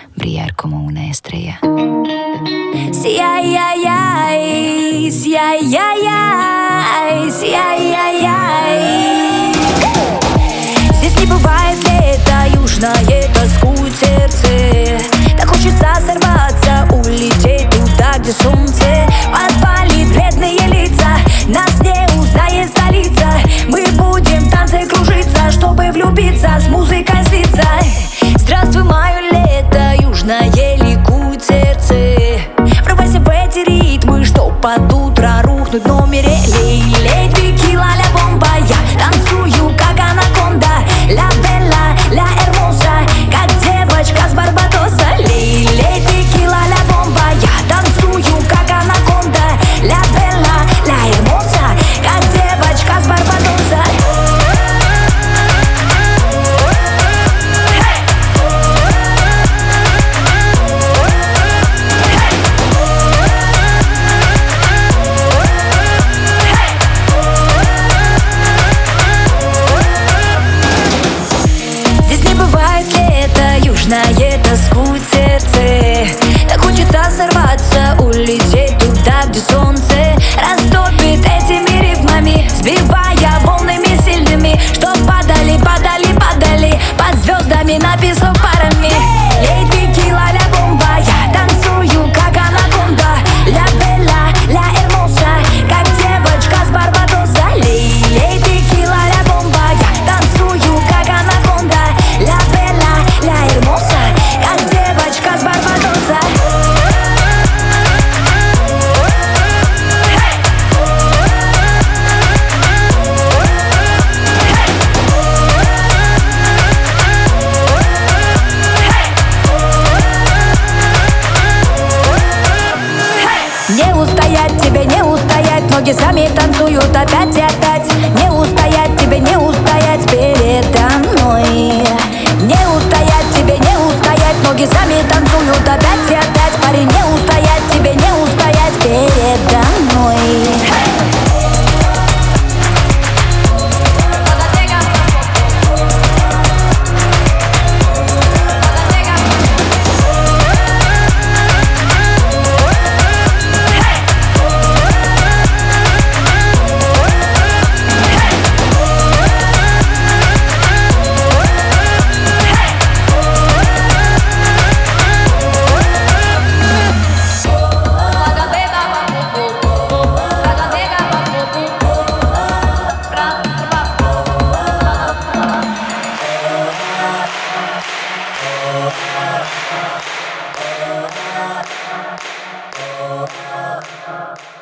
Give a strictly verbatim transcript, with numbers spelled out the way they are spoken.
brillar como una estrella. Sí, ay, ay, ay, sí, ay, ay, ay, sí, ay, ay, ay. Здесь не бывает лета, южное тоскует сердце. Так хочется сорваться, улететь туда, где солнце подпалит бледные лица. Нас не узнает столица. Мы будем в танце кружиться, чтобы влюбиться, с музыкой слиться. Здравствуй, мое лето, южное ликует сердце. Врубайся в эти ритмы, чтоб под утро рухнуть в номере. Лей, лей, текила, ля бомба. Я танцую, как анаконда. Ля белла, ля эрмоса, как девочка с Барбадоса. Лей, лей, текила, ля бомба. Я танцую, как анаконда. Ля белла, ля эрмоса, как девочка с Барбадоса. Южное тоскует сердце. Так хочется сорваться, улететь туда, где солнце растопит этими рифмами, сбивая волнами сильными, чтоб падали, падали, падали под звездами на песок парами. Лей, текила, ля бомба. Я танцую, как анаконда. Ля белла, ля эрмоса, как девочка с Барбадоса. Лей, лей, текила, ля бомба. Я танцую, как анаконда. Ля белла, ля эрмоса, как девочка с Барбадоса. Не устоять тебе, не устоять, ноги сами танцуют опять и опять. Не устоять тебе, не устоять передо мной. Не устоять тебе, не устоять, ноги сами танцуют опять и опять. Парень, не устоять тебе, не устоять передо мной. Oh,